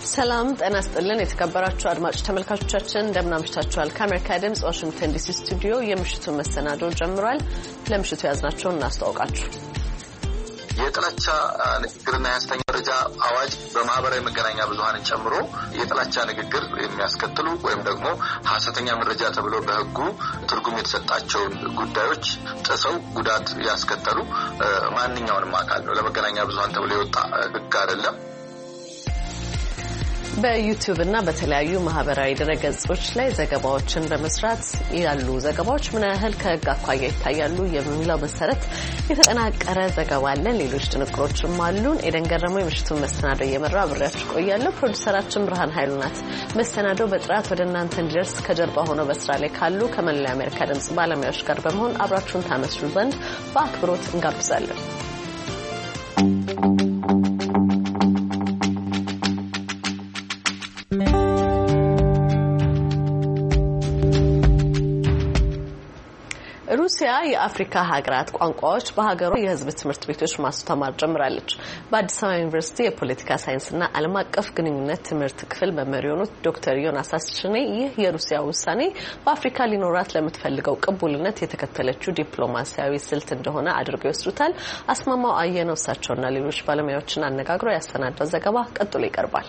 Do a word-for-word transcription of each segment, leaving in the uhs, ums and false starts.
ሰላም ጤና ይስጥልን የተከበራችሁ አድማጭ ተመልካቾቻችን እንደምን አምሽታችኋል? ከአሜሪካ ድምጽ ዋሽንግተን ዲሲ ስቱዲዮ የምሽቱ መሰናዶ ጀምሯል። ለምሽቱ ያዝናቸውን እናስተዋውቃችሁ። የጥላቻ ንግግርና የሐሰተኛ መረጃ አዋጅ በማህበራዊ መገናኛ ብዙሃንን ጨምሮ የጥላቻ ንግግር የሚያስከትሉ ወይም ደግሞ ሐሰተኛ መረጃ ተብሎ በሕጉ ትርጉም የተሰጣቸውን ጉዳዮች ጥሰው ጉዳት ያስከተሉ ማንኛውንም አካል ነው። ለመገናኛ ብዙሃን ተብሎ የወጣ ሕግ አይደለም። በዩቲዩብ እና በተለያዩ ማህበራዊ ድረገጾች ላይ ዘገባዎችን በመስራት ያሉ ዘገባዎች ምን ያህል ከህግ አኳያ ይታያሉ የሚለው መሰረት የተጠናቀረ ዘገባ አለ። ሌሎች ጥንቅሮችም አሉን። ኤደን ገረመው የምሽቱን መሰናዶ እየመራ አብሬያችሁ ቆያለሁ። ፕሮዲውሰራችን ብርሃን ኃይሉ ናት። መሰናዶ በጥራት ወደ እናንተ እንዲደርስ ከጀርባ ሆነው በስራ ላይ ካሉ ከመላው የአሜሪካ ድምጽ ባለሙያዎች ጋር በመሆን አብራችሁን ታመስሉ ዘንድ በአክብሮት እንጋብዛለን። ሩሲያ የአፍሪካ ሀገራት ቋንቋዎች በሀገሯ የህዝብ ትምህርት ቤቶች ማስተማር ጀምራለች። በአዲስ አበባ ዩኒቨርሲቲ የፖለቲካ ሳይንስና ዓለም አቀፍ ግንኙነት ትምህርት ክፍል መምህር የሆኑት ዶክተር ዮናስ አስችኔ ይህ የሩሲያ ውሳኔ በአፍሪካ ሊኖራት ለምትፈልገው ቅቡልነት የተከተለችው ዲፕሎማሲያዊ ስልት እንደሆነ አድርገው ይወስዱታል። አስማማው አየነው እሳቸውና ሌሎች ባለሙያዎችን አነጋግሮ ያሰናዳው ዘገባ ቀጥሎ ይቀርባል።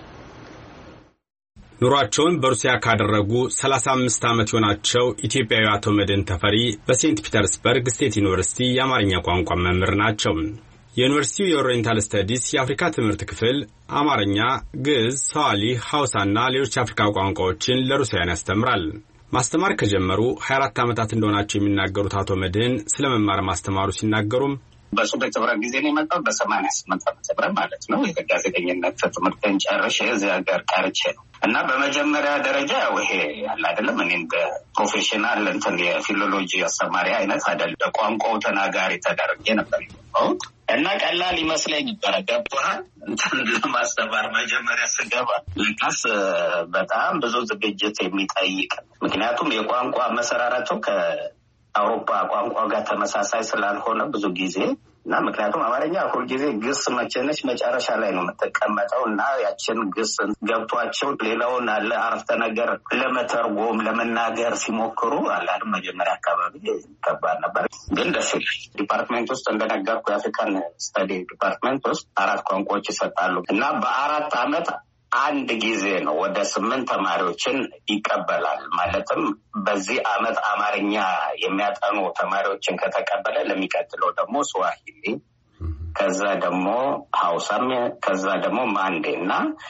ኑሯቸውን በሩሲያ ካደረጉ ሰላሳ አምስት ዓመት የሆናቸው ኢትዮጵያዊ አቶ መድን ተፈሪ በሴንት ፒተርስበርግ ስቴት ዩኒቨርሲቲ የአማርኛ ቋንቋ መምህር ናቸው። የዩኒቨርሲቲው የኦሪየንታል ስተዲስ የአፍሪካ ትምህርት ክፍል አማርኛ፣ ግዕዝ፣ ሰዋሊ፣ ሐውሳና ሌሎች የአፍሪካ ቋንቋዎችን ለሩሲያን ያስተምራል። ማስተማር ከጀመሩ ሀያ አራት ዓመታት እንደሆናቸው የሚናገሩት አቶ መድን ስለ መማር ማስተማሩ ሲናገሩም በሱበት ተብራ ጊዜ ነው የመጣው በሰማንያ ስምንት ዓመተ ምህረት ማለት ነው። የጋዜጠኝነት ትምህርትን ጨርሼ እዚህ ሀገር ቀርቼ ነው እና በመጀመሪያ ደረጃ ያው ይሄ ያለ አይደለም እኔ እንደ ፕሮፌሽናል እንትን የፊሎሎጂ አስተማሪ አይነት አይደለም። በቋንቋው ተናጋሪ ተደርጌ ነበር እና ቀላል ይመስለኝ ነበር። ገባህ እንትን ለማስተማር መጀመሪያ ስገባ ልካስ በጣም ብዙ ዝግጅት የሚጠይቅ ምክንያቱም የቋንቋ መሰራራቱ ከ አውሮፓ ቋንቋ ጋር ተመሳሳይ ስላልሆነ ብዙ ጊዜ እና ምክንያቱም አማርኛ ሁሉ ጊዜ ግስ መቼነች መጨረሻ ላይ ነው የምትቀመጠው እና ያችን ግስ ገብቷቸው ሌላውን አለ አረፍተ ነገር ለመተርጎም ለመናገር ሲሞክሩ አላድ መጀመሪያ አካባቢ ከባድ ነበር። ግን ደስ ይላል። ዲፓርትመንት ውስጥ እንደነገርኩ የአፍሪካን ስተዲ ዲፓርትመንት ውስጥ አራት ቋንቋዎች ይሰጣሉ እና በአራት አመት አንድ ጊዜ ነው ወደ ስምንት ተማሪዎችን ይቀበላል። ማለትም በዚህ አመት አማርኛ የሚያጠኑ ተማሪዎችን ከተቀበለ ለሚቀጥለው ደግሞ ስዋሂሊ፣ ከዛ ደግሞ ሐውሳም፣ ከዛ ደግሞ ማንዴና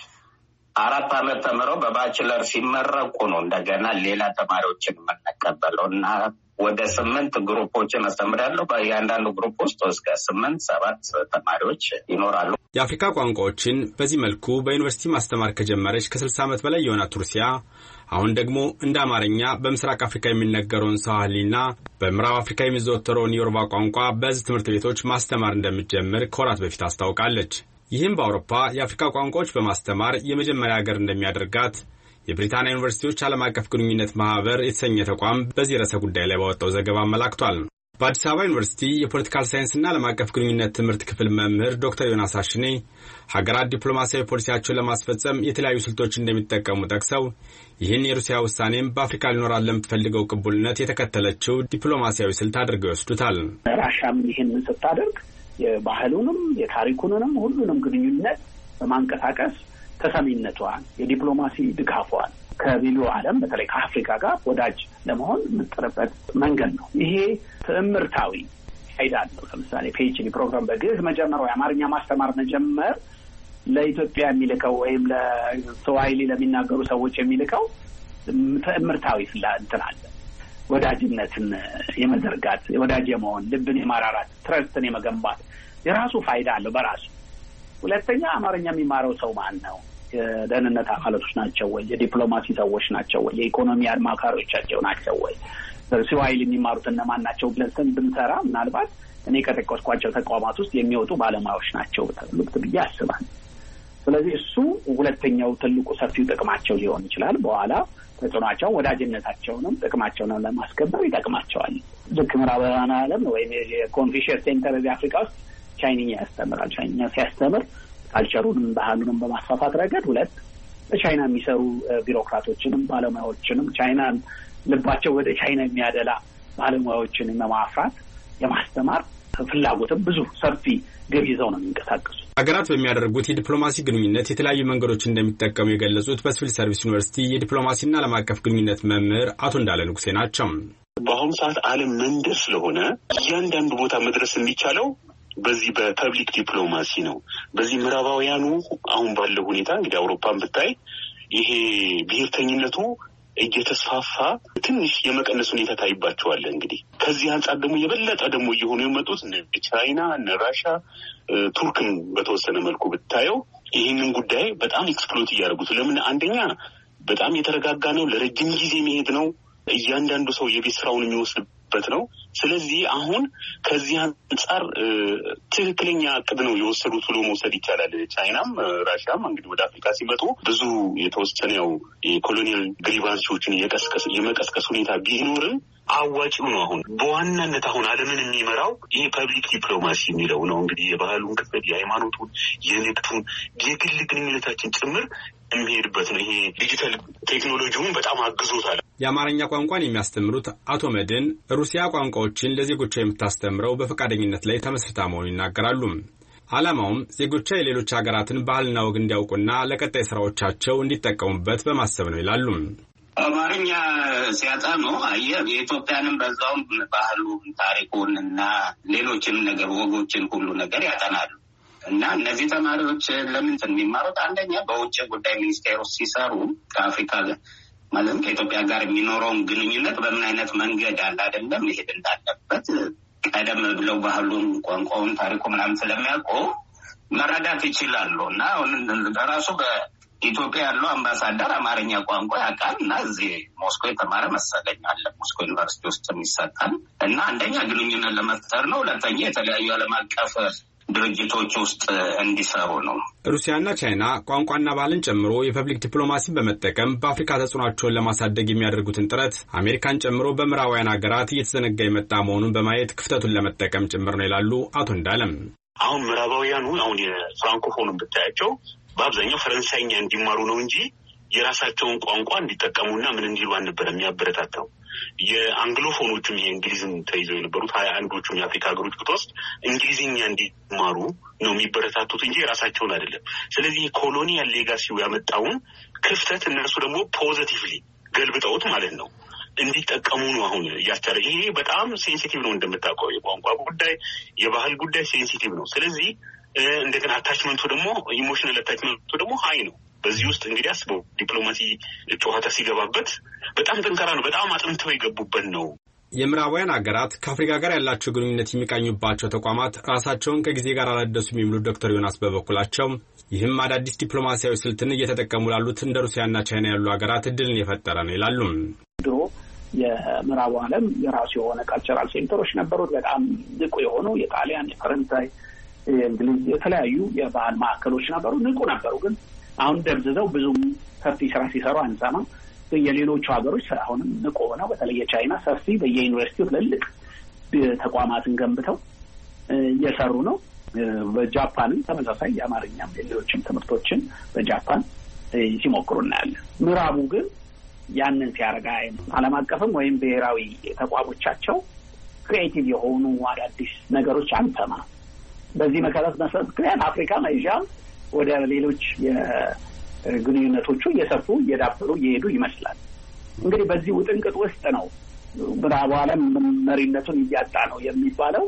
አራት አመት ተምረው በባችለር ሲመረቁ ነው እንደገና ሌላ ተማሪዎችን የምንቀበለው እና ወደ ስምንት ግሩፖችን አስተምራለሁ። በእያንዳንዱ ግሩፕ ውስጥ እስከ ስምንት ሰባት ተማሪዎች ይኖራሉ። የአፍሪካ ቋንቋዎችን በዚህ መልኩ በዩኒቨርሲቲ ማስተማር ከጀመረች ከስልሳ ዓመት በላይ የሆናት ሩሲያ አሁን ደግሞ እንደ አማርኛ በምስራቅ አፍሪካ የሚነገረውን ስዋሂሊና በምዕራብ አፍሪካ የሚዘወተረውን የዮሩባ ቋንቋ በሕዝብ ትምህርት ቤቶች ማስተማር እንደምትጀምር ከወራት በፊት አስታውቃለች። ይህም በአውሮፓ የአፍሪካ ቋንቋዎች በማስተማር የመጀመሪያ ሀገር እንደሚያደርጋት የብሪታንያ ዩኒቨርሲቲዎች ዓለም አቀፍ ግንኙነት ማህበር የተሰኘ ተቋም በዚህ ርዕሰ ጉዳይ ላይ ባወጣው ዘገባ አመላክቷል። በአዲስ አበባ ዩኒቨርሲቲ የፖለቲካል ሳይንስና ዓለም አቀፍ ግንኙነት ትምህርት ክፍል መምህር ዶክተር ዮናስ አስችኔ ሀገራት ዲፕሎማሲያዊ ፖሊሲያቸውን ለማስፈጸም የተለያዩ ስልቶች እንደሚጠቀሙ ጠቅሰው ይህን የሩሲያ ውሳኔም በአፍሪካ ሊኖራት ለምትፈልገው ቅቡልነት የተከተለችው ዲፕሎማሲያዊ ስልት አድርገው ይወስዱታል። ራሻም ይህን ስታደርግ የባህሉንም የታሪኩንም ሁሉንም ግንኙነት በማንቀሳቀስ ተሰሚነቷን የዲፕሎማሲ ድጋፏን ከሌሎ ዓለም በተለይ ከአፍሪካ ጋር ወዳጅ ለመሆን የምትጠረበት መንገድ ነው። ይሄ ትምህርታዊ ፋይዳ አለው። ለምሳሌ ፒኤችዲ ፕሮግራም በግዕዝ መጀመር ወይ አማርኛ ማስተማር መጀመር ለኢትዮጵያ የሚልከው ወይም ለስዋሂሊ ለሚናገሩ ሰዎች የሚልከው ትምህርታዊ እንትን አለ። ወዳጅነትን የመዘርጋት ወዳጅ የመሆን ልብን የማራራት ትረስትን የመገንባት የራሱ ፋይዳ አለው በራሱ። ሁለተኛ አማርኛ የሚማረው ሰው ማን ነው? የደህንነት አካላቶች ናቸው ወይ? የዲፕሎማሲ ሰዎች ናቸው ወይ? የኢኮኖሚ አማካሪዎቻቸው ናቸው ወይ? ስዋሂሊ የሚማሩት እነማን ናቸው ብለን ብንሰራ ምናልባት እኔ ከጠቀስኳቸው ተቋማት ውስጥ የሚወጡ ባለሙያዎች ናቸው ተብሎ ብዬ አስባለሁ። ስለዚህ እሱ ሁለተኛው ትልቁ ሰፊው ጥቅማቸው ሊሆን ይችላል። በኋላ ተጽዕኖአቸው ወዳጅነታቸውንም ጥቅማቸውንም ለማስከበር ይጠቅማቸዋል። ልክ ምዕራባውያን ዓለም ወይም የኮንፊሽየስ ሴንተር አፍሪካ ውስጥ ቻይንኛ ያስተምራል። ቻይንኛ ሲያስተምር ካልቸሩንም ባህሉንም በማስፋፋት ረገድ ሁለት በቻይና የሚሰሩ ቢሮክራቶችንም ባለሙያዎችንም ቻይናን ልባቸው ወደ ቻይና የሚያደላ ባለሙያዎችን የማፍራት የማስተማር ፍላጎትም ብዙ ሰፊ ገብ ይዘው ነው የሚንቀሳቀሱ። ሀገራት በሚያደርጉት የዲፕሎማሲ ግንኙነት የተለያዩ መንገዶችን እንደሚጠቀሙ የገለጹት በሲቪል ሰርቪስ ዩኒቨርሲቲ የዲፕሎማሲና ዓለም አቀፍ ግንኙነት መምህር አቶ እንዳለ ንጉሴ ናቸው። በአሁኑ ሰዓት ዓለም መንደር ስለሆነ እያንዳንዱ ቦታ መድረስ የሚቻለው በዚህ በፐብሊክ ዲፕሎማሲ ነው። በዚህ ምዕራባውያኑ አሁን ባለው ሁኔታ እንግዲህ አውሮፓን ብታይ ይሄ ብሔርተኝነቱ እየተስፋፋ ትንሽ የመቀነስ ሁኔታ ታይባቸዋል። እንግዲህ ከዚህ አንጻር ደግሞ የበለጠ ደግሞ እየሆኑ የመጡት እነ ቻይና እነ ራሻ ቱርክም በተወሰነ መልኩ ብታየው ይህንን ጉዳይ በጣም ኤክስፕሎት እያደረጉት። ለምን አንደኛ በጣም የተረጋጋ ነው፣ ለረጅም ጊዜ መሄድ ነው፣ እያንዳንዱ ሰው የቤት ስራውን የሚወስድበት ነው። ስለዚህ አሁን ከዚህ አንጻር ትክክለኛ እቅድ ነው የወሰዱት ብሎ መውሰድ ይቻላል። ቻይናም ራሽያም እንግዲህ ወደ አፍሪካ ሲመጡ ብዙ የተወሰነ ያው የኮሎኒያል ግሪቫንሲዎችን የቀስቀስ የመቀስቀስ ሁኔታ ቢኖርም አዋጭው ነው። አሁን በዋናነት አሁን ዓለምን የሚመራው ይሄ ፐብሊክ ዲፕሎማሲ የሚለው ነው። እንግዲህ የባህሉን ክፍል፣ የሃይማኖቱን፣ የንግዱን፣ የግል ግንኙነታችን ጭምር የሚሄድበት ነው። ይሄ ዲጂታል ቴክኖሎጂውን በጣም አግዞታል። የአማርኛ ቋንቋን የሚያስተምሩት አቶ መድን ሩሲያ ቋንቋዎችን ለዜጎቿ የምታስተምረው በፈቃደኝነት ላይ ተመስርታ መሆኑን ይናገራሉ። ዓላማውም ዜጎቿ የሌሎች ሀገራትን ባህልና ወግ እንዲያውቁና ለቀጣይ ስራዎቻቸው እንዲጠቀሙበት በማሰብ ነው ይላሉ። አማርኛ ሲያጠኑ አየህ የኢትዮጵያንም በዛውም ባህሉን፣ ታሪኩን እና ሌሎችም ነገር ወጎችን ሁሉ ነገር ያጠናሉ። እና እነዚህ ተማሪዎች ለምን የሚማሩት አንደኛ በውጭ ጉዳይ ሚኒስቴር ውስጥ ሲሰሩ ከአፍሪካ ማለት ከኢትዮጵያ ጋር የሚኖረውን ግንኙነት በምን አይነት መንገድ አለ አይደለም መሄድ እንዳለበት ቀደም ብለው ባህሉን፣ ቋንቋውን፣ ታሪኩ ምናምን ስለሚያውቁ መረዳት ይችላሉ። እና አሁን በራሱ በኢትዮጵያ ያለው አምባሳደር አማርኛ ቋንቋ ያውቃል እና እዚህ ሞስኮ የተማረ መሰለኝ አለ ሞስኮ ዩኒቨርሲቲ ውስጥ የሚሰጣል። እና አንደኛ ግንኙነት ለመፍጠር ነው፣ ሁለተኛ የተለያዩ ዓለም አቀፍ ድርጅቶች ውስጥ እንዲሰሩ ነው። ሩሲያና ቻይና ቋንቋና ባህልን ጨምሮ የፐብሊክ ዲፕሎማሲን በመጠቀም በአፍሪካ ተጽዕኖአቸውን ለማሳደግ የሚያደርጉትን ጥረት አሜሪካን ጨምሮ በምዕራባውያን ሀገራት እየተዘነጋ የመጣ መሆኑን በማየት ክፍተቱን ለመጠቀም ጭምር ነው ይላሉ አቶ እንዳለም። አሁን ምዕራባውያኑ አሁን የፍራንኮፎንን ብታያቸው በአብዛኛው ፈረንሳይኛ እንዲማሩ ነው እንጂ የራሳቸውን ቋንቋ እንዲጠቀሙና ምን እንዲሉ አልነበረ የሚያበረታታው። የአንግሎፎኖቹም ይሄ እንግሊዝን ተይዘው የነበሩት ሀያ አንዶቹም የአፍሪካ ሀገሮች ብትወስድ እንግሊዝኛ እንዲማሩ ነው የሚበረታቱት እንጂ የራሳቸውን አይደለም። ስለዚህ ኮሎኒያል ሌጋሲው ያመጣውን ክፍተት እነሱ ደግሞ ፖዚቲቭሊ ገልብጠውት ማለት ነው እንዲጠቀሙ ነው አሁን እያስቻለ። ይሄ በጣም ሴንሲቲቭ ነው እንደምታውቀው፣ የቋንቋ ጉዳይ የባህል ጉዳይ ሴንሲቲቭ ነው። ስለዚህ እንደገና አታችመንቱ ደግሞ ኢሞሽናል አታችመንቱ ደግሞ ሀይ ነው። በዚህ ውስጥ እንግዲህ አስበው ዲፕሎማሲ ጨዋታ ሲገባበት በጣም ጠንካራ ነው። በጣም አጥንተው የገቡበት ነው። የምዕራባውያን ሀገራት ከአፍሪካ ጋር ያላቸው ግንኙነት የሚቃኙባቸው ተቋማት ራሳቸውን ከጊዜ ጋር አላደሱም የሚሉት ዶክተር ዮናስ በበኩላቸው ይህም አዳዲስ ዲፕሎማሲያዊ ስልትን እየተጠቀሙ ላሉት እንደ ሩሲያና ቻይና ያሉ ሀገራት እድልን የፈጠረ ነው ይላሉ። ድሮ የምዕራቡ ዓለም የራሱ የሆነ ካልቸራል ሴንተሮች ነበሩት። በጣም ንቁ የሆኑ የጣሊያን፣ የፈረንሳይ፣ የእንግሊዝ የተለያዩ የባህል ማዕከሎች ነበሩ። ንቁ ነበሩ። ግን አሁን ደብዝዘው ብዙም ሰፊ ስራ ሲሰሩ አንሰማም። የሌሎቹ ሀገሮች አሁንም ንቁ ሆነው በተለይ የቻይና ሰፊ በየዩኒቨርሲቲው ትልልቅ ተቋማትን ገንብተው እየሰሩ ነው። በጃፓንም ተመሳሳይ የአማርኛም ሌሎችም ትምህርቶችን በጃፓን ሲሞክሩ እናያለን። ምዕራቡ ግን ያንን ሲያረጋ ዓለም አቀፍም ወይም ብሔራዊ ተቋሞቻቸው ክሪኤቲቭ የሆኑ አዳዲስ ነገሮች አንሰማ። በዚህ መሰረት መሰረት ምክንያት አፍሪካ ኤዥያ ወደ ሌሎች የግንኙነቶቹ እየሰፉ እየዳበሩ እየሄዱ ይመስላል። እንግዲህ በዚህ ውጥንቅጥ ውስጥ ነው ምዕራቡ ዓለም መሪነቱን እያጣ ነው የሚባለው።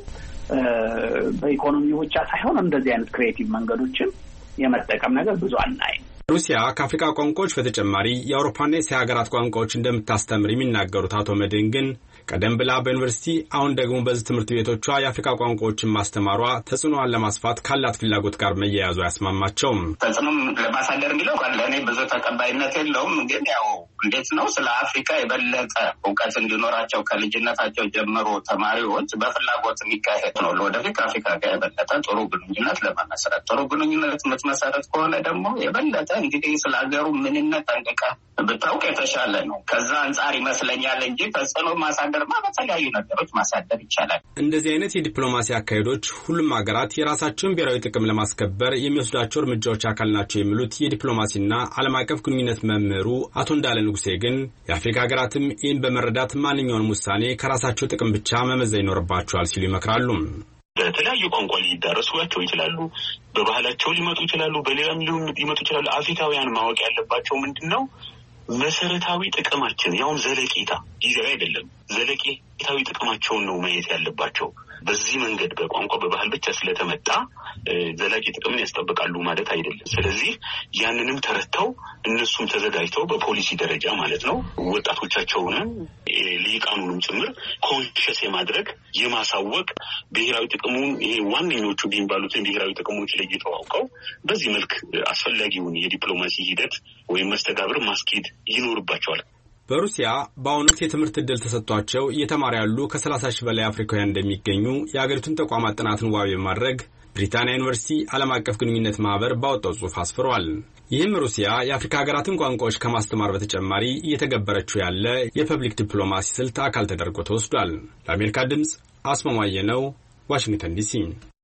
በኢኮኖሚ ብቻ ሳይሆን እንደዚህ አይነት ክሪኤቲቭ መንገዶችን የመጠቀም ነገር ብዙ አናይም። ሩሲያ ከአፍሪካ ቋንቋዎች በተጨማሪ የአውሮፓና የእስያ ሀገራት ቋንቋዎች እንደምታስተምር የሚናገሩት አቶ መድን ግን ቀደም ብላ በዩኒቨርሲቲ አሁን ደግሞ በዚህ ትምህርት ቤቶቿ የአፍሪካ ቋንቋዎችን ማስተማሯ ተጽዕኖዋን ለማስፋት ካላት ፍላጎት ጋር መያያዙ አያስማማቸውም። ተጽዕኖም ለማሳደር የሚለው ለእኔ ብዙ ተቀባይነት የለውም። ግን ያው እንዴት ነው ስለ አፍሪካ የበለጠ እውቀት እንዲኖራቸው ከልጅነታቸው ጀምሮ ተማሪዎች በፍላጎት የሚካሄድ ነው። ለወደፊት ከአፍሪካ ጋር የበለጠ ጥሩ ግንኙነት ለመመስረት ጥሩ ግንኙነት የምትመሰረት ከሆነ ደግሞ የበለጠ እንግዲህ ስለ ሀገሩ ምንነት ጠንቅቃ ብታውቅ የተሻለ ነው። ከዛ አንጻር ይመስለኛል እንጂ ተጽዕኖ ማሳደርማ በተለያዩ ነገሮች ማሳደር ይቻላል። እንደዚህ አይነት የዲፕሎማሲ አካሄዶች ሁሉም ሀገራት የራሳቸውን ብሔራዊ ጥቅም ለማስከበር የሚወስዷቸው እርምጃዎች አካል ናቸው የሚሉት የዲፕሎማሲና ዓለም አቀፍ ግንኙነት መምህሩ አቶ እንዳለ ንጉሴ ግን የአፍሪካ ሀገራትም ይህን በመረዳት ማንኛውንም ውሳኔ ከራሳቸው ጥቅም ብቻ መመዘን ይኖርባቸዋል ሲሉ ይመክራሉ። በተለያዩ ቋንቋ ሊዳረሱባቸው ይችላሉ፣ በባህላቸው ሊመጡ ይችላሉ፣ በሌላም ሊመጡ ይችላሉ። አፍሪካውያን ማወቅ ያለባቸው ምንድን ነው? መሰረታዊ ጥቅማችን ያውም ዘለቄታ ጊዜያዊ አይደለም፣ ዘለቄታዊ ጥቅማቸውን ነው ማየት ያለባቸው። በዚህ መንገድ በቋንቋ በባህል ብቻ ስለተመጣ ዘላቂ ጥቅምን ያስጠብቃሉ ማለት አይደለም። ስለዚህ ያንንም ተረድተው እነሱም ተዘጋጅተው በፖሊሲ ደረጃ ማለት ነው ወጣቶቻቸውንም ሊቃኑንም ጭምር ኮንሽስ የማድረግ የማሳወቅ ብሔራዊ ጥቅሙን ይሄ ዋነኞቹ ቢባሉትን ብሔራዊ ጥቅሞች ለይተው አውቀው በዚህ መልክ አስፈላጊውን የዲፕሎማሲ ሂደት ወይም መስተጋብር ማስኬድ ይኖርባቸዋል። በሩሲያ በአሁኑ ወቅት የትምህርት ዕድል ተሰጥቷቸው እየተማሩ ያሉ ከሰላሳ ሺህ በላይ አፍሪካውያን እንደሚገኙ የአገሪቱን ተቋማት ጥናትን ዋቢ በማድረግ ብሪታንያ ዩኒቨርሲቲ ዓለም አቀፍ ግንኙነት ማህበር ባወጣው ጽሑፍ አስፍሯል። ይህም ሩሲያ የአፍሪካ ሀገራትን ቋንቋዎች ከማስተማር በተጨማሪ እየተገበረችው ያለ የፐብሊክ ዲፕሎማሲ ስልት አካል ተደርጎ ተወስዷል። ለአሜሪካ ድምፅ አስማማየ ነው፣ ዋሽንግተን ዲሲ።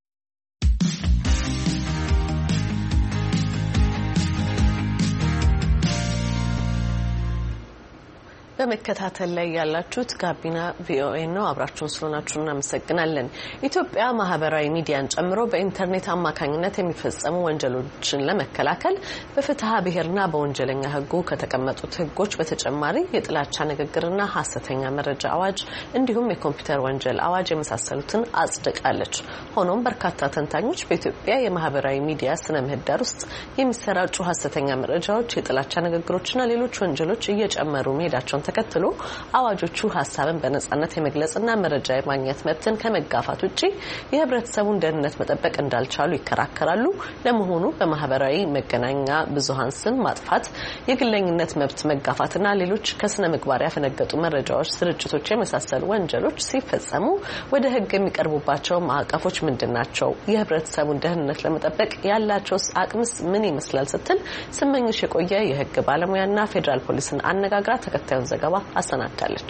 በመከታተል ላይ ያላችሁት ጋቢና ቪኦኤ ነው። አብራችሁን ስለሆናችሁ እናመሰግናለን። ኢትዮጵያ ማህበራዊ ሚዲያን ጨምሮ በኢንተርኔት አማካኝነት የሚፈጸሙ ወንጀሎችን ለመከላከል በፍትሐ ብሔርና በወንጀለኛ ሕጉ ከተቀመጡት ሕጎች በተጨማሪ የጥላቻ ንግግርና ሐሰተኛ መረጃ አዋጅ እንዲሁም የኮምፒውተር ወንጀል አዋጅ የመሳሰሉትን አጽድቃለች። ሆኖም በርካታ ተንታኞች በኢትዮጵያ የማህበራዊ ሚዲያ ስነ ምህዳር ውስጥ የሚሰራጩ ሐሰተኛ መረጃዎች፣ የጥላቻ ንግግሮችና ሌሎች ወንጀሎች እየጨመሩ መሄዳቸውን ተከትሎ አዋጆቹ ሐሳብን በነጻነት የመግለጽና መረጃ የማግኘት መብትን ከመጋፋት ውጪ የህብረተሰቡን ደህንነት መጠበቅ እንዳልቻሉ ይከራከራሉ። ለመሆኑ በማህበራዊ መገናኛ ብዙሃን ስም ማጥፋት፣ የግለኝነት መብት መጋፋትና ሌሎች ከስነ ምግባር ያፈነገጡ መረጃዎች ስርጭቶች የመሳሰሉ ወንጀሎች ሲፈጸሙ ወደ ህግ የሚቀርቡባቸው ማዕቀፎች ምንድናቸው? የህብረተሰቡን ደህንነት ለመጠበቅ ያላቸውስ አቅምስ ምን ይመስላል? ስትል ስመኝሽ የቆየ የህግ ባለሙያና ፌዴራል ፖሊስን አነጋግራ ተከታዩን ዘገባ አሰናድታለች።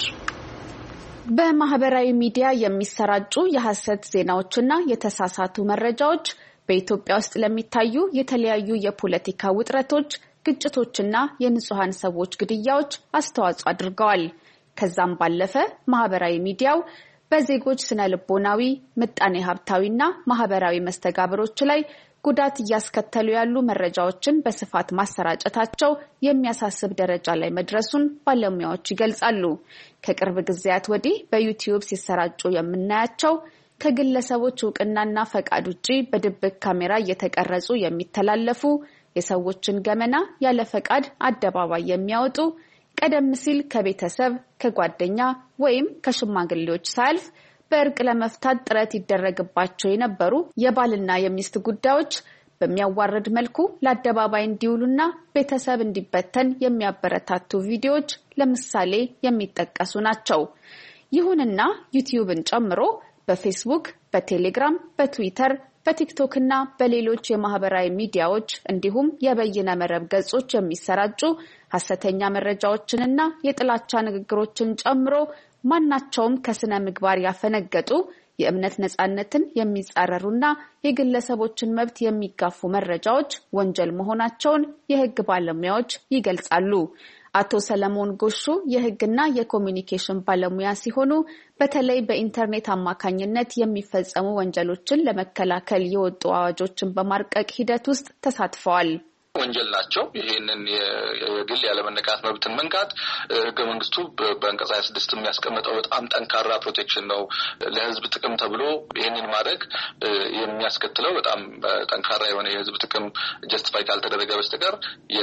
በማህበራዊ ሚዲያ የሚሰራጩ የሐሰት ዜናዎችና የተሳሳቱ መረጃዎች በኢትዮጵያ ውስጥ ለሚታዩ የተለያዩ የፖለቲካ ውጥረቶች፣ ግጭቶችና የንጹሃን ሰዎች ግድያዎች አስተዋጽኦ አድርገዋል። ከዛም ባለፈ ማህበራዊ ሚዲያው በዜጎች ስነ ልቦናዊ፣ ምጣኔ ሀብታዊና ማህበራዊ መስተጋብሮች ላይ ጉዳት እያስከተሉ ያሉ መረጃዎችን በስፋት ማሰራጨታቸው የሚያሳስብ ደረጃ ላይ መድረሱን ባለሙያዎች ይገልጻሉ። ከቅርብ ጊዜያት ወዲህ በዩቲዩብ ሲሰራጩ የምናያቸው ከግለሰቦች እውቅናና ፈቃድ ውጪ በድብቅ ካሜራ እየተቀረጹ የሚተላለፉ፣ የሰዎችን ገመና ያለ ፈቃድ አደባባይ የሚያወጡ፣ ቀደም ሲል ከቤተሰብ ከጓደኛ ወይም ከሽማግሌዎች ሳያልፍ በእርቅ ለመፍታት ጥረት ይደረግባቸው የነበሩ የባልና የሚስት ጉዳዮች በሚያዋርድ መልኩ ለአደባባይ እንዲውሉና ቤተሰብ እንዲበተን የሚያበረታቱ ቪዲዮዎች ለምሳሌ የሚጠቀሱ ናቸው። ይሁንና ዩቲዩብን ጨምሮ በፌስቡክ፣ በቴሌግራም፣ በትዊተር፣ በቲክቶክ እና በሌሎች የማህበራዊ ሚዲያዎች እንዲሁም የበይነ መረብ ገጾች የሚሰራጩ ሐሰተኛ መረጃዎችንና የጥላቻ ንግግሮችን ጨምሮ ማናቸውም ከስነ ምግባር ያፈነገጡ የእምነት ነጻነትን የሚጻረሩና የግለሰቦችን መብት የሚጋፉ መረጃዎች ወንጀል መሆናቸውን የህግ ባለሙያዎች ይገልጻሉ። አቶ ሰለሞን ጎሹ የህግና የኮሚኒኬሽን ባለሙያ ሲሆኑ በተለይ በኢንተርኔት አማካኝነት የሚፈጸሙ ወንጀሎችን ለመከላከል የወጡ አዋጆችን በማርቀቅ ሂደት ውስጥ ተሳትፈዋል። ወንጀል ናቸው። ይሄንን የግል ያለመነካት መብትን መንካት ህገ መንግስቱ በአንቀጽ ሃያ ስድስት የሚያስቀምጠው በጣም ጠንካራ ፕሮቴክሽን ነው። ለህዝብ ጥቅም ተብሎ ይሄንን ማድረግ የሚያስከትለው በጣም ጠንካራ የሆነ የህዝብ ጥቅም ጀስቲፋይ ካልተደረገ በስተቀር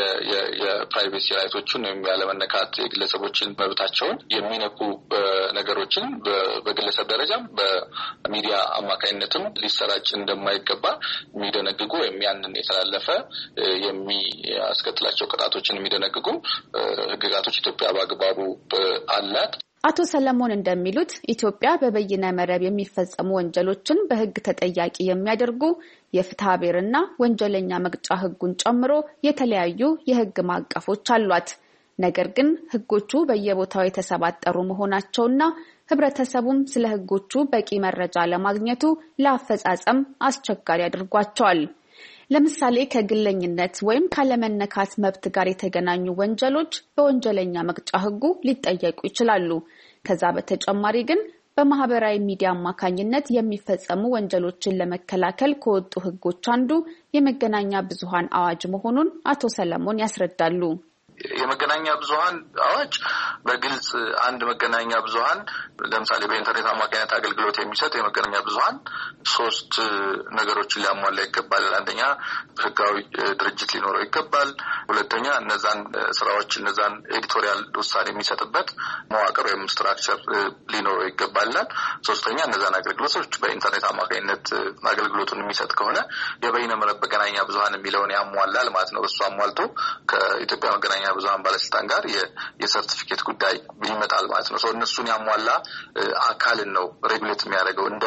የፕራይቬሲ ራይቶችን ወይም ያለመነካት የግለሰቦችን መብታቸውን የሚነኩ ነገሮችን በግለሰብ ደረጃም በሚዲያ አማካኝነትም ሊሰራጭ እንደማይገባ የሚደነግጉ ወይም ያንን የተላለፈ የሚያስከትላቸው ቅጣቶችን የሚደነግጉ ህግጋቶች ኢትዮጵያ በአግባቡ አላት። አቶ ሰለሞን እንደሚሉት ኢትዮጵያ በበይነ መረብ የሚፈጸሙ ወንጀሎችን በህግ ተጠያቂ የሚያደርጉ የፍትሐ ብሔርና ወንጀለኛ መቅጫ ህጉን ጨምሮ የተለያዩ የህግ ማዕቀፎች አሏት። ነገር ግን ህጎቹ በየቦታው የተሰባጠሩ መሆናቸውና ህብረተሰቡም ስለ ህጎቹ በቂ መረጃ ለማግኘቱ ለአፈጻጸም አስቸጋሪ አድርጓቸዋል። ለምሳሌ ከግለኝነት ወይም ካለመነካት መብት ጋር የተገናኙ ወንጀሎች በወንጀለኛ መቅጫ ህጉ ሊጠየቁ ይችላሉ። ከዛ በተጨማሪ ግን በማህበራዊ ሚዲያ አማካኝነት የሚፈጸሙ ወንጀሎችን ለመከላከል ከወጡ ህጎች አንዱ የመገናኛ ብዙሃን አዋጅ መሆኑን አቶ ሰለሞን ያስረዳሉ። የመገናኛ ብዙሃን አዋጅ በግልጽ አንድ መገናኛ ብዙሃን ለምሳሌ በኢንተርኔት አማካኝነት አገልግሎት የሚሰጥ የመገናኛ ብዙሃን ሶስት ነገሮችን ሊያሟላ ይገባል። አንደኛ ህጋዊ ድርጅት ሊኖረው ይገባል። ሁለተኛ እነዛን ስራዎች እነዛን ኤዲቶሪያል ውሳኔ የሚሰጥበት መዋቅር ወይም ስትራክቸር ሊኖረው ይገባል። ሶስተኛ እነዛን አገልግሎቶች በኢንተርኔት አማካኝነት አገልግሎቱን የሚሰጥ ከሆነ የበይነ መረብ መገናኛ ብዙሃን የሚለውን ያሟላል ማለት ነው። እሱ አሟልቶ ከኢትዮጵያ መገናኛ ብዙሃን ባለስልጣን ጋር የሰርቲፊኬት ጉዳይ ይመጣል ማለት ነው። እነሱን ያሟላ አካልን ነው ሬጉሌት የሚያደርገው እንደ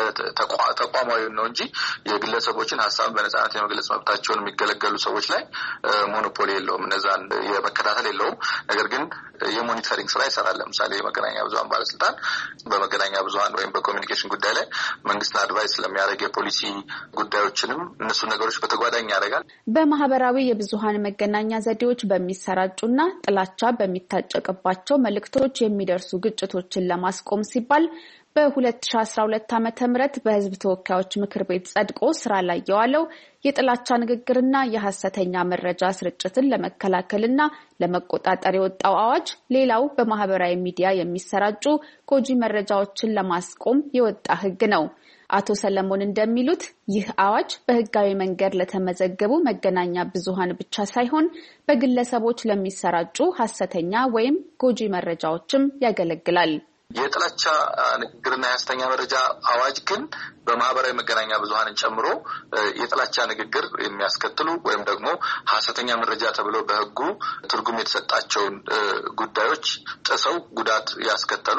ተቋማዊ ነው እንጂ የግለሰቦችን ሀሳብን በነጻነት የመግለጽ መብታቸውን የሚገለገሉ ሰዎች ላይ ሞኖፖሊ የለውም፣ እነዛን የመከታተል የለውም። ነገር ግን የሞኒተሪንግ ስራ ይሰራል። ለምሳሌ የመገናኛ ብዙሃን ባለስልጣን በመገናኛ ብዙሃን ወይም በኮሚኒኬሽን ጉዳይ ላይ መንግስትን አድቫይስ ስለሚያደርግ የፖሊሲ ጉዳዮችንም እነሱ ነገሮች በተጓዳኝ ያደርጋል። በማህበራዊ የብዙሃን መገናኛ ዘዴዎች በሚሰራጩ እና ጥላቻ በሚታጨቅባቸው መልእክቶች የሚደርሱ ግጭቶችን ለማስቆም ሲባል በሁለት ሺህ አስራ ሁለት ዓመተ ምህረት በህዝብ ተወካዮች ምክር ቤት ጸድቆ ስራ ላይ የዋለው የጥላቻ ንግግርና የሐሰተኛ መረጃ ስርጭትን ለመከላከልና ለመቆጣጠር የወጣው አዋጅ ሌላው በማህበራዊ ሚዲያ የሚሰራጩ ጎጂ መረጃዎችን ለማስቆም የወጣ ህግ ነው። አቶ ሰለሞን እንደሚሉት ይህ አዋጅ በህጋዊ መንገድ ለተመዘገቡ መገናኛ ብዙሃን ብቻ ሳይሆን በግለሰቦች ለሚሰራጩ ሐሰተኛ ወይም ጎጂ መረጃዎችም ያገለግላል። የጥላቻ ንግግርና የሐሰተኛ መረጃ አዋጅ ግን በማህበራዊ መገናኛ ብዙሃንን ጨምሮ የጥላቻ ንግግር የሚያስከትሉ ወይም ደግሞ ሐሰተኛ መረጃ ተብሎ በህጉ ትርጉም የተሰጣቸውን ጉዳዮች ጥሰው ጉዳት ያስከተሉ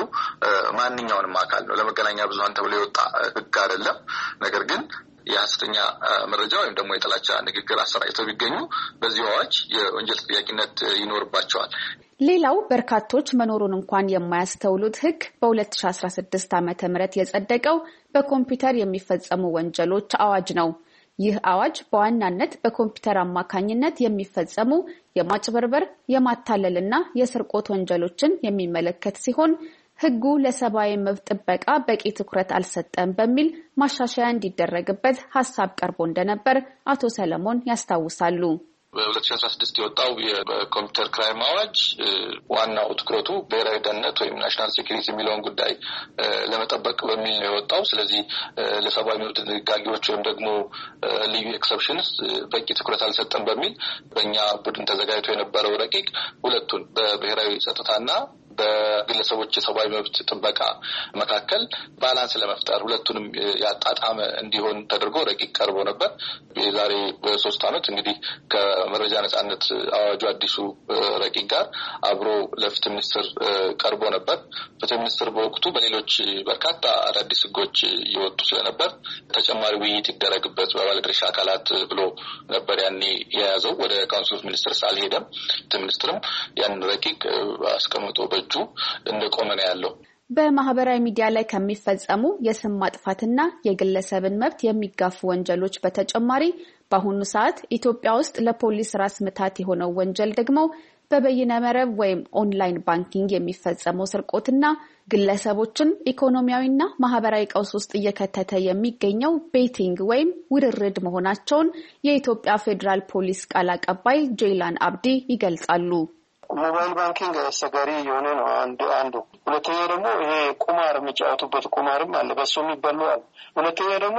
ማንኛውንም አካል ነው። ለመገናኛ ብዙሃን ተብሎ የወጣ ህግ አይደለም። ነገር ግን የሐሰተኛ መረጃ ወይም ደግሞ የጥላቻ ንግግር አሰራጭተው ቢገኙ በዚህ አዋጅ የወንጀል ተጠያቂነት ይኖርባቸዋል። ሌላው በርካቶች መኖሩን እንኳን የማያስተውሉት ህግ በሁለት ሺህ አስራ ስድስት ዓመተ ምህረት የጸደቀው በኮምፒውተር የሚፈጸሙ ወንጀሎች አዋጅ ነው። ይህ አዋጅ በዋናነት በኮምፒውተር አማካኝነት የሚፈጸሙ የማጭበርበር፣ የማታለልና የስርቆት ወንጀሎችን የሚመለከት ሲሆን ህጉ ለሰብአዊ መብት ጥበቃ በቂ ትኩረት አልሰጠም በሚል ማሻሻያ እንዲደረግበት ሐሳብ ቀርቦ እንደነበር አቶ ሰለሞን ያስታውሳሉ። በሁለት ሺህ አስራ ስድስት የወጣው የኮምፒውተር ክራይም አዋጅ ዋናው ትኩረቱ ብሔራዊ ደህንነት ወይም ናሽናል ሴኩሪቲ የሚለውን ጉዳይ ለመጠበቅ በሚል ነው የወጣው። ስለዚህ ለሰብአዊ መብት ድንጋጌዎች ወይም ደግሞ ልዩ ኤክሰፕሽንስ በቂ ትኩረት አልሰጠም በሚል በእኛ ቡድን ተዘጋጅቶ የነበረው ረቂቅ ሁለቱን በብሔራዊ ጸጥታና በግለሰቦች የሰብአዊ መብት ጥበቃ መካከል ባላንስ ለመፍጠር ሁለቱንም ያጣጣመ እንዲሆን ተደርጎ ረቂቅ ቀርቦ ነበር። የዛሬ በሶስት ዓመት እንግዲህ ከመረጃ ነጻነት አዋጁ አዲሱ ረቂቅ ጋር አብሮ ለፍትህ ሚኒስትር ቀርቦ ነበር። ፍትህ ሚኒስትር በወቅቱ በሌሎች በርካታ አዳዲስ ህጎች እየወጡ ስለነበር ተጨማሪ ውይይት ይደረግበት በባለድርሻ አካላት ብሎ ነበር ያኔ የያዘው። ወደ ካውንስል ኦፍ ሚኒስትርስ አልሄደም። ፍትህ ሚኒስትርም ያን ረቂቅ አስቀምጦ እጁ እንደቆመ ነው ያለው። በማህበራዊ ሚዲያ ላይ ከሚፈጸሙ የስም ማጥፋትና የግለሰብን መብት የሚጋፉ ወንጀሎች በተጨማሪ በአሁኑ ሰዓት ኢትዮጵያ ውስጥ ለፖሊስ ራስ ምታት የሆነው ወንጀል ደግሞ በበይነ መረብ ወይም ኦንላይን ባንኪንግ የሚፈጸመው ስርቆትና ግለሰቦችን ኢኮኖሚያዊና ማህበራዊ ቀውስ ውስጥ እየከተተ የሚገኘው ቤቲንግ ወይም ውርርድ መሆናቸውን የኢትዮጵያ ፌዴራል ፖሊስ ቃል አቀባይ ጄይላን አብዲ ይገልጻሉ። ሞባይል ባንኪንግ አስቸጋሪ የሆነ ነው አንዱ አንዱ። ሁለተኛ ደግሞ ይሄ ቁማር የሚጫወቱበት ቁማርም አለ፣ በሱ የሚበሉ አለ። ሁለተኛ ደግሞ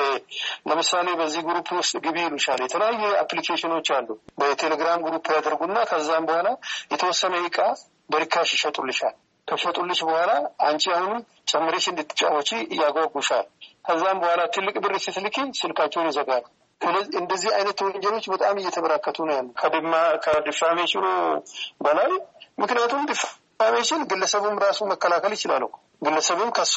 ለምሳሌ በዚህ ግሩፕ ውስጥ ግቢ ይሉሻል። የተለያየ አፕሊኬሽኖች አሉ። በቴሌግራም ግሩፕ ያደርጉና ከዛም በኋላ የተወሰነ ዕቃ በርካሽ ይሸጡልሻል። ከሸጡልሽ በኋላ አንቺ አሁን ጨምረሽ እንድትጫወቺ ያጓጉሻል። ከዛም በኋላ ትልቅ ብር ስትልኪ ስልካቸውን ይዘጋሉ። ስለዚህ እንደዚህ አይነት ወንጀሎች በጣም እየተበራከቱ ነው ያሉ ከደማ ከዲፋሜሽኑ በላይ ምክንያቱም ዲፋሜሽን ግለሰቡም ራሱ መከላከል ይችላል ግለሰቡም ከሶ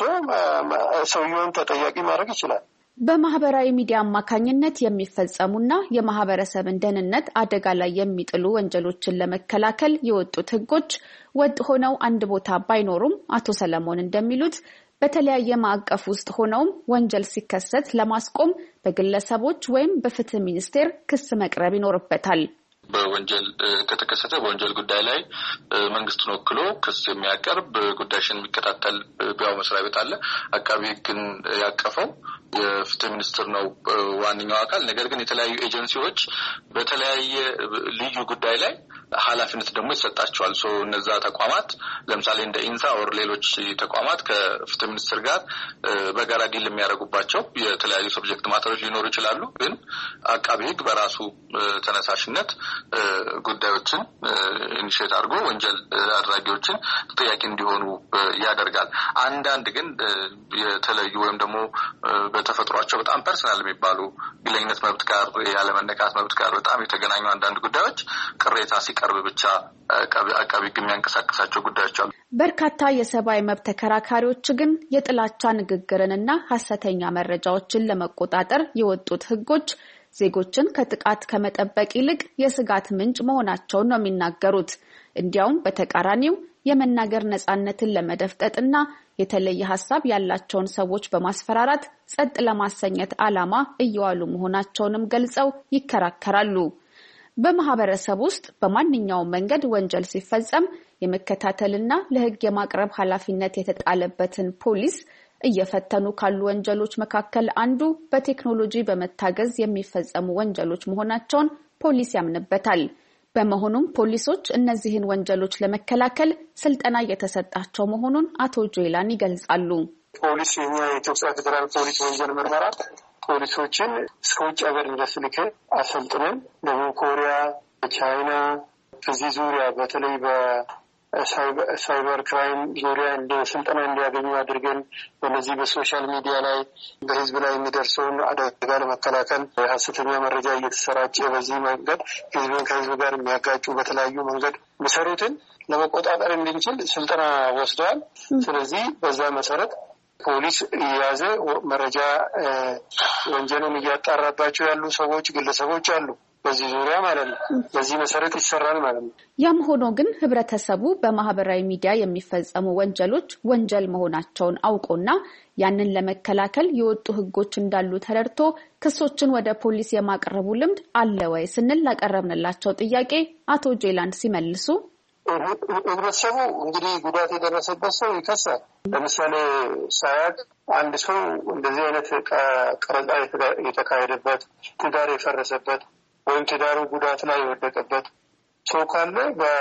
ሰውየውን ተጠያቂ ማድረግ ይችላል። በማህበራዊ ሚዲያ አማካኝነት የሚፈጸሙና የማህበረሰብን ደህንነት አደጋ ላይ የሚጥሉ ወንጀሎችን ለመከላከል የወጡት ህጎች ወጥ ሆነው አንድ ቦታ ባይኖሩም አቶ ሰለሞን እንደሚሉት በተለያየ ማዕቀፍ ውስጥ ሆነውም ወንጀል ሲከሰት ለማስቆም በግለሰቦች ወይም በፍትህ ሚኒስቴር ክስ መቅረብ ይኖርበታል። በወንጀል ከተከሰተ በወንጀል ጉዳይ ላይ መንግስትን ወክሎ ክስ የሚያቀርብ ጉዳይሽን የሚከታተል ቢያው መስሪያ ቤት አለ። አቃቢ ህግን ያቀፈው የፍትህ ሚኒስትር ነው ዋነኛው አካል። ነገር ግን የተለያዩ ኤጀንሲዎች በተለያየ ልዩ ጉዳይ ላይ ኃላፊነት ደግሞ ይሰጣቸዋል። ሶ እነዛ ተቋማት ለምሳሌ እንደ ኢንሳ ወር ሌሎች ተቋማት ከፍትህ ሚኒስትር ጋር በጋራ ዲል የሚያደርጉባቸው የተለያዩ ሰብጀክት ማተሮች ሊኖሩ ይችላሉ። ግን አቃቢ ህግ በራሱ ተነሳሽነት ጉዳዮችን ኢኒሼት አድርጎ ወንጀል አድራጊዎችን ተጠያቂ እንዲሆኑ ያደርጋል። አንዳንድ ግን የተለዩ ወይም ደግሞ በተፈጥሯቸው በጣም ፐርሰናል የሚባሉ ግለኝነት መብት ጋር ያለመነካት መብት ጋር በጣም የተገናኙ አንዳንድ ጉዳዮች ቅሬታ ሲቀርብ ብቻ አቃቢ ህግ የሚያንቀሳቅሳቸው ጉዳዮች አሉ። በርካታ የሰብአዊ መብት ተከራካሪዎች ግን የጥላቻ ንግግርንና ሐሰተኛ መረጃዎችን ለመቆጣጠር የወጡት ህጎች ዜጎችን ከጥቃት ከመጠበቅ ይልቅ የስጋት ምንጭ መሆናቸውን ነው የሚናገሩት። እንዲያውም በተቃራኒው የመናገር ነጻነትን ለመደፍጠጥና የተለየ ሐሳብ ያላቸውን ሰዎች በማስፈራራት ጸጥ ለማሰኘት ዓላማ እየዋሉ መሆናቸውንም ገልጸው ይከራከራሉ። በማህበረሰብ ውስጥ በማንኛውም መንገድ ወንጀል ሲፈጸም የመከታተልና ለህግ የማቅረብ ኃላፊነት የተጣለበትን ፖሊስ እየፈተኑ ካሉ ወንጀሎች መካከል አንዱ በቴክኖሎጂ በመታገዝ የሚፈጸሙ ወንጀሎች መሆናቸውን ፖሊስ ያምንበታል። በመሆኑም ፖሊሶች እነዚህን ወንጀሎች ለመከላከል ስልጠና እየተሰጣቸው መሆኑን አቶ ጆይላን ይገልጻሉ። ፖሊስ የኛ የኢትዮጵያ ፌደራል ፖሊስ ወንጀል ምርመራ ፖሊሶችን እስከውጭ ሀገር ድረስ ልከን አሰልጥነን ደቡብ ኮሪያ፣ ቻይና ከዚህ ዙሪያ በተለይ በሳይበር ክራይም ዙሪያ እንደ ስልጠና እንዲያገኙ አድርገን በነዚህ በሶሻል ሚዲያ ላይ በህዝብ ላይ የሚደርሰውን አደጋ ለመከላከል ሀሰተኛ መረጃ እየተሰራጨ በዚህ መንገድ ህዝብን ከህዝብ ጋር የሚያጋጩ በተለያዩ መንገድ የሚሰሩትን ለመቆጣጠር እንድንችል ስልጠና ወስደዋል። ስለዚህ በዛ መሰረት ፖሊስ የያዘ መረጃ ወንጀልን እያጣራባቸው ያሉ ሰዎች ግለሰቦች አሉ በዚህ ዙሪያ ማለት ነው። በዚህ መሰረት ይሰራል ማለት ነው። ያም ሆኖ ግን ህብረተሰቡ በማህበራዊ ሚዲያ የሚፈጸሙ ወንጀሎች ወንጀል መሆናቸውን አውቆና ያንን ለመከላከል የወጡ ህጎች እንዳሉ ተረድቶ ክሶችን ወደ ፖሊስ የማቅረቡ ልምድ አለ ወይ ስንል ላቀረብንላቸው ጥያቄ አቶ ጄላንድ ሲመልሱ ህብረተሰቡ እንግዲህ ጉዳት የደረሰበት ሰው ይከሳል። ለምሳሌ ሳያቅ አንድ ሰው እንደዚህ አይነት ቀረጻ የተካሄደበት ትዳር የፈረሰበት ወይም ትዳሩ ጉዳት ላይ የወደቀበት ሰው ካለ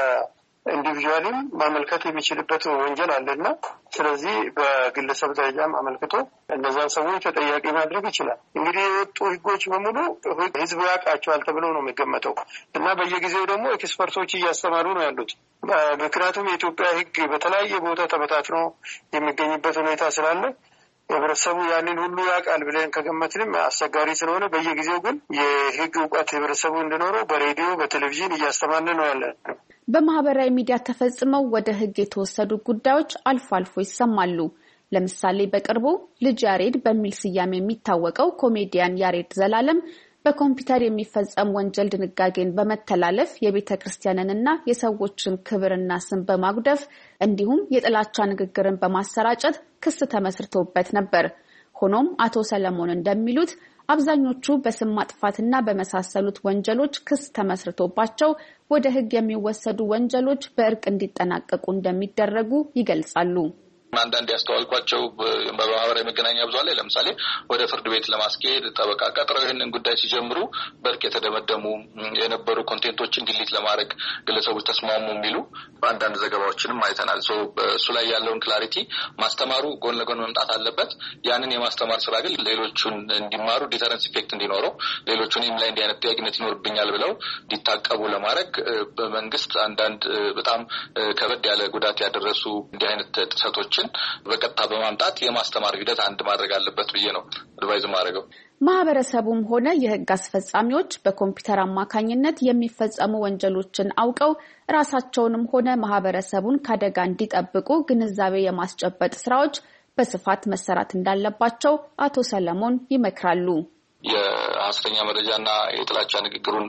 በኢንዲቪጁዋሊም ማመልከት የሚችልበት ወንጀል አለና ስለዚህ በግለሰብ ደረጃም አመልክቶ እነዛን ሰዎች ተጠያቂ ማድረግ ይችላል። እንግዲህ የወጡ ህጎች በሙሉ ህዝቡ ያውቃቸዋል ተብሎ ነው የሚገመተው እና በየጊዜው ደግሞ ኤክስፐርቶች እያስተማሩ ነው ያሉት። ምክንያቱም የኢትዮጵያ ህግ በተለያየ ቦታ ተበታትኖ የሚገኝበት ሁኔታ ስላለ ህብረተሰቡ ያንን ሁሉ ያውቃል ብለን ከገመትንም አስቸጋሪ ስለሆነ በየጊዜው ግን የህግ እውቀት ህብረተሰቡ እንዲኖረው በሬዲዮ በቴሌቪዥን እያስተማርን ነው ያለ። በማህበራዊ ሚዲያ ተፈጽመው ወደ ህግ የተወሰዱ ጉዳዮች አልፎ አልፎ ይሰማሉ። ለምሳሌ በቅርቡ ልጅ ያሬድ በሚል ስያሜ የሚታወቀው ኮሜዲያን ያሬድ ዘላለም በኮምፒውተር የሚፈጸም ወንጀል ድንጋጌን በመተላለፍ የቤተ ክርስቲያንንና የሰዎችን ክብርና ስም በማጉደፍ እንዲሁም የጥላቻ ንግግርን በማሰራጨት ክስ ተመስርቶበት ነበር። ሆኖም አቶ ሰለሞን እንደሚሉት አብዛኞቹ በስም ማጥፋትና በመሳሰሉት ወንጀሎች ክስ ተመስርቶባቸው ወደ ህግ የሚወሰዱ ወንጀሎች በእርቅ እንዲጠናቀቁ እንደሚደረጉ ይገልጻሉ። አንዳንድ ያስተዋልኳቸው በማህበራዊ መገናኛ ብዙሃን ላይ ለምሳሌ ወደ ፍርድ ቤት ለማስኬድ ጠበቃ ቀጥረው ይህንን ጉዳይ ሲጀምሩ በእርቅ የተደመደሙ የነበሩ ኮንቴንቶችን ዲሊት ለማድረግ ግለሰቦች ተስማሙ የሚሉ አንዳንድ ዘገባዎችንም አይተናል። ሶ እሱ ላይ ያለውን ክላሪቲ ማስተማሩ ጎን ለጎን መምጣት አለበት። ያንን የማስተማር ስራ ግን ሌሎቹን እንዲማሩ ዲተረንስ ኢፌክት እንዲኖረው ሌሎቹንም ላይ እንዲህ አይነት ጥያቄነት ይኖርብኛል ብለው እንዲታቀቡ ለማድረግ በመንግስት አንዳንድ በጣም ከበድ ያለ ጉዳት ያደረሱ እንዲህ አይነት ጥሰቶች ተጫዋቾችን በቀጥታ በማምጣት የማስተማር ሂደት አንድ ማድረግ አለበት ብዬ ነው አድቫይዝ ማድረገው። ማህበረሰቡም ሆነ የህግ አስፈጻሚዎች በኮምፒውተር አማካኝነት የሚፈጸሙ ወንጀሎችን አውቀው ራሳቸውንም ሆነ ማህበረሰቡን ከአደጋ እንዲጠብቁ ግንዛቤ የማስጨበጥ ስራዎች በስፋት መሰራት እንዳለባቸው አቶ ሰለሞን ይመክራሉ። የሐሰተኛ መረጃና የጥላቻ ንግግሩን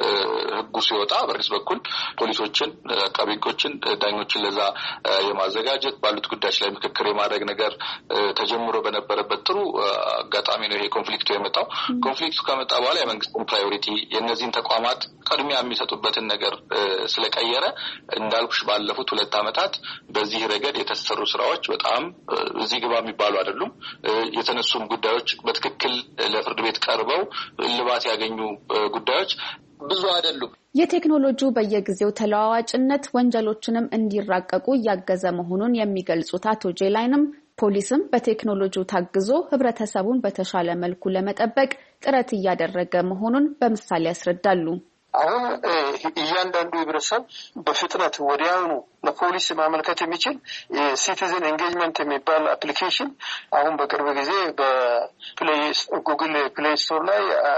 ህጉ ሲወጣ በርስ በኩል ፖሊሶችን፣ አቃቤ ህጎችን፣ ዳኞችን ለዛ የማዘጋጀት ባሉት ጉዳዮች ላይ ምክክር የማድረግ ነገር ተጀምሮ በነበረበት ጥሩ አጋጣሚ ነው ይሄ ኮንፍሊክቱ የመጣው። ኮንፍሊክቱ ከመጣ በኋላ የመንግስትን ፕራዮሪቲ የእነዚህን ተቋማት ቅድሚያ የሚሰጡበትን ነገር ስለቀየረ እንዳልኩሽ ባለፉት ሁለት ዓመታት በዚህ ረገድ የተሰሩ ስራዎች በጣም እዚህ ግባ የሚባሉ አይደሉም። የተነሱም ጉዳዮች በትክክል ለፍርድ ቤት ቀርበው ልባት ያገኙ ጉዳዮች ብዙ አይደሉም። የቴክኖሎጂው በየጊዜው ተለዋዋጭነት ወንጀሎችንም እንዲራቀቁ እያገዘ መሆኑን የሚገልጹት አቶ ጄላይንም ፖሊስም በቴክኖሎጂው ታግዞ ህብረተሰቡን በተሻለ መልኩ ለመጠበቅ ጥረት እያደረገ መሆኑን በምሳሌ ያስረዳሉ። አሁን እያንዳንዱ ህብረተሰብ በፍጥነት ወዲያውኑ ለፖሊስ ማመልከት የሚችል የሲቲዝን ኤንጌጅመንት የሚባል አፕሊኬሽን አሁን በቅርብ ጊዜ በፕሌይ ጉግል ፕሌይ ስቶር ላይ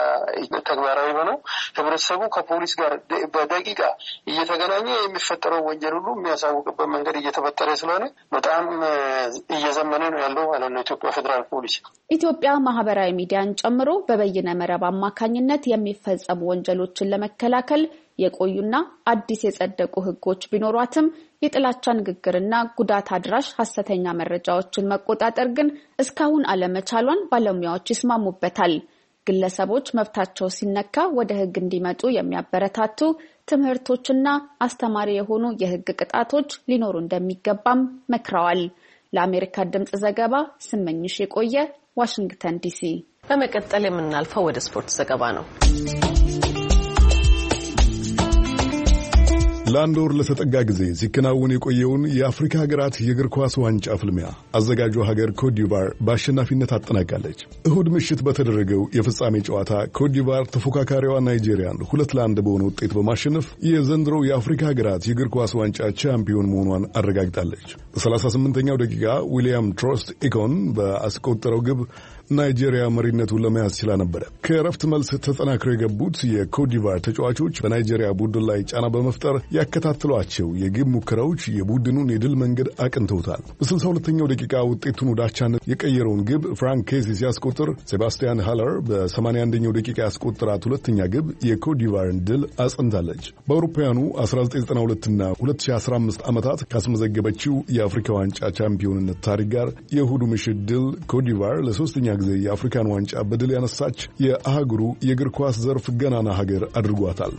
ተግባራዊ ሆነው ህብረተሰቡ ከፖሊስ ጋር በደቂቃ እየተገናኘ የሚፈጠረው ወንጀል ሁሉ የሚያሳውቅበት መንገድ እየተፈጠረ ስለሆነ በጣም እየዘመነ ነው ያለው ማለት ነው ኢትዮጵያ ፌዴራል ፖሊስ። ኢትዮጵያ ማህበራዊ ሚዲያን ጨምሮ በበይነ መረብ አማካኝነት የሚፈጸሙ ወንጀሎችን ለመከላከል የቆዩና አዲስ የጸደቁ ህጎች ቢኖሯትም የጥላቻ ንግግርና ጉዳት አድራሽ ሐሰተኛ መረጃዎችን መቆጣጠር ግን እስካሁን አለመቻሏን ባለሙያዎች ይስማሙበታል። ግለሰቦች መብታቸው ሲነካ ወደ ህግ እንዲመጡ የሚያበረታቱ ትምህርቶችና አስተማሪ የሆኑ የህግ ቅጣቶች ሊኖሩ እንደሚገባም መክረዋል። ለአሜሪካ ድምጽ ዘገባ ስመኝሽ የቆየ ዋሽንግተን ዲሲ። በመቀጠል የምናልፈው ወደ ስፖርት ዘገባ ነው። ለአንድ ወር ለተጠጋ ጊዜ ሲከናወን የቆየውን የአፍሪካ ሀገራት የእግር ኳስ ዋንጫ ፍልሚያ አዘጋጇ ሀገር ኮትዲቯር በአሸናፊነት አጠናቃለች። እሁድ ምሽት በተደረገው የፍጻሜ ጨዋታ ኮትዲቯር ተፎካካሪዋ ናይጄሪያን ሁለት ለአንድ በሆነ ውጤት በማሸነፍ የዘንድሮው የአፍሪካ ሀገራት የእግር ኳስ ዋንጫ ቻምፒዮን መሆኗን አረጋግጣለች። በሰላሳ ስምንተኛው ደቂቃ ዊሊያም ትሮስት ኢኮን በአስቆጠረው ግብ ናይጄሪያ መሪነቱን ለመያዝ ችላ ነበረ። ከእረፍት መልስ ተጠናክረው የገቡት የኮትዲቯር ተጫዋቾች በናይጄሪያ ቡድን ላይ ጫና በመፍጠር ያከታተሏቸው የግብ ሙከራዎች የቡድኑን የድል መንገድ አቅንተውታል። በስልሳ ሁለተኛው ደቂቃ ውጤቱን ወደ አቻነት የቀየረውን ግብ ፍራንክ ኬሲ ሲያስቆጥር፣ ሴባስቲያን ሃለር በሰማንያ አንደኛው ደቂቃ ያስቆጠራት ሁለተኛ ግብ የኮትዲቯርን ድል አጽንታለች። በአውሮፓውያኑ አስራ ዘጠኝ ዘጠና ሁለት እና ሁለት ሺህ አስራ አምስት ዓመታት ካስመዘገበችው የአፍሪካ ዋንጫ ቻምፒዮንነት ታሪክ ጋር የእሁዱ ምሽት ድል ኮትዲቯር ለሶስተኛ ጊዜ የአፍሪካን ዋንጫ በድል ያነሳች የአህጉሩ የእግር ኳስ ዘርፍ ገናና ሀገር አድርጓታል።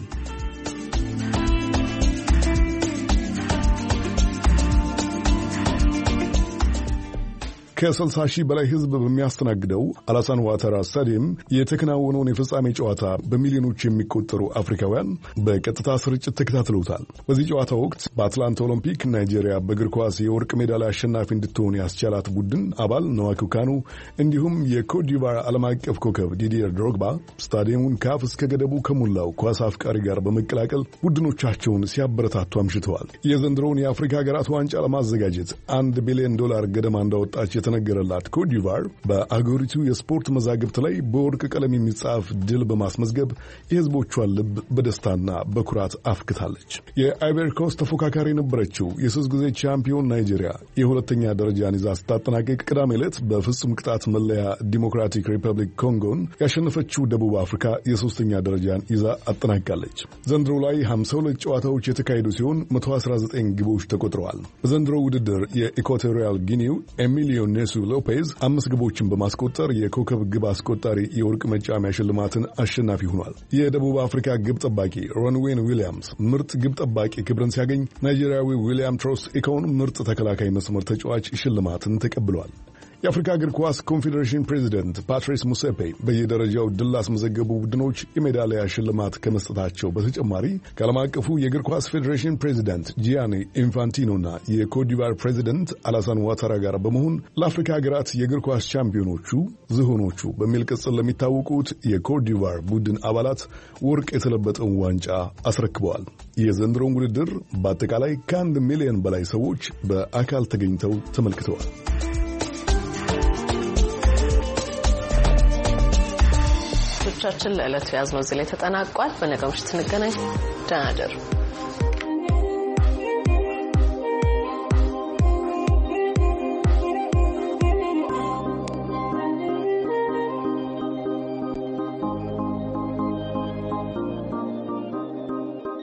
ከስልሳ ሺህ በላይ ህዝብ በሚያስተናግደው አላሳን ዋተራ ስታዲየም የተከናወነውን የፍጻሜ ጨዋታ በሚሊዮኖች የሚቆጠሩ አፍሪካውያን በቀጥታ ስርጭት ተከታትለውታል። በዚህ ጨዋታ ወቅት በአትላንታ ኦሎምፒክ ናይጄሪያ በእግር ኳስ የወርቅ ሜዳሊያ አሸናፊ እንድትሆን ያስቻላት ቡድን አባል ነዋኪው ካኑ እንዲሁም የኮትዲቯር ዓለም አቀፍ ኮከብ ዲዲየር ድሮግባ ስታዲየሙን ካፍ እስከ ገደቡ ከሞላው ኳስ አፍቃሪ ጋር በመቀላቀል ቡድኖቻቸውን ሲያበረታቱ አምሽተዋል። የዘንድሮውን የአፍሪካ ሀገራት ዋንጫ ለማዘጋጀት አንድ ቢሊዮን ዶላር ገደማ እንዳወጣች የተነገረላት ኮትዲቯር በአገሪቱ የስፖርት መዛግብት ላይ በወርቅ ቀለም የሚጻፍ ድል በማስመዝገብ የህዝቦቿን ልብ በደስታና በኩራት አፍክታለች። የአይቨሪ ኮስት ተፎካካሪ የነበረችው የሶስት ጊዜ ቻምፒዮን ናይጄሪያ የሁለተኛ ደረጃን ይዛ ስታጠናቀቅ ቅዳሜ ዕለት በፍጹም ቅጣት መለያ ዲሞክራቲክ ሪፐብሊክ ኮንጎን ያሸነፈችው ደቡብ አፍሪካ የሶስተኛ ደረጃን ይዛ አጠናቃለች። ዘንድሮ ላይ ሀምሳ ሁለት ጨዋታዎች የተካሄዱ ሲሆን መቶ አስራ ዘጠኝ ግቦች ተቆጥረዋል። በዘንድሮ ውድድር የኢኳቶሪያል ጊኒው ኤሚሊዮ ኔሱ ሎፔዝ አምስት ግቦችን በማስቆጠር የኮከብ ግብ አስቆጣሪ የወርቅ መጫሚያ ሽልማትን አሸናፊ ሆኗል። የደቡብ አፍሪካ ግብ ጠባቂ ሮንዌን ዊሊያምስ ምርጥ ግብ ጠባቂ ክብርን ሲያገኝ፣ ናይጄሪያዊ ዊሊያም ትሮስት ኢኮን ምርጥ ተከላካይ መስመር ተጫዋች ሽልማትን ተቀብሏል። የአፍሪካ እግር ኳስ ኮንፌዴሬሽን ፕሬዚደንት ፓትሪስ ሙሴፔ በየደረጃው ድል አስመዘገቡ ቡድኖች የሜዳሊያ ሽልማት ከመስጠታቸው በተጨማሪ ከዓለም አቀፉ የእግር ኳስ ፌዴሬሽን ፕሬዚደንት ጂያኒ ኢንፋንቲኖና የኮትዲቯር ፕሬዚደንት አላሳን ዋታራ ጋር በመሆን ለአፍሪካ ሀገራት የእግር ኳስ ቻምፒዮኖቹ ዝሆኖቹ በሚል ቅጽል ለሚታወቁት የኮትዲቯር ቡድን አባላት ወርቅ የተለበጠውን ዋንጫ አስረክበዋል። የዘንድሮውን ውድድር በአጠቃላይ ከአንድ ሚሊዮን በላይ ሰዎች በአካል ተገኝተው ተመልክተዋል። ቻችን ለዕለቱ ያዝነው እዚህ ላይ ተጠናቋል። በነገው ምሽት እንገናኝ። ደህና እደሩ።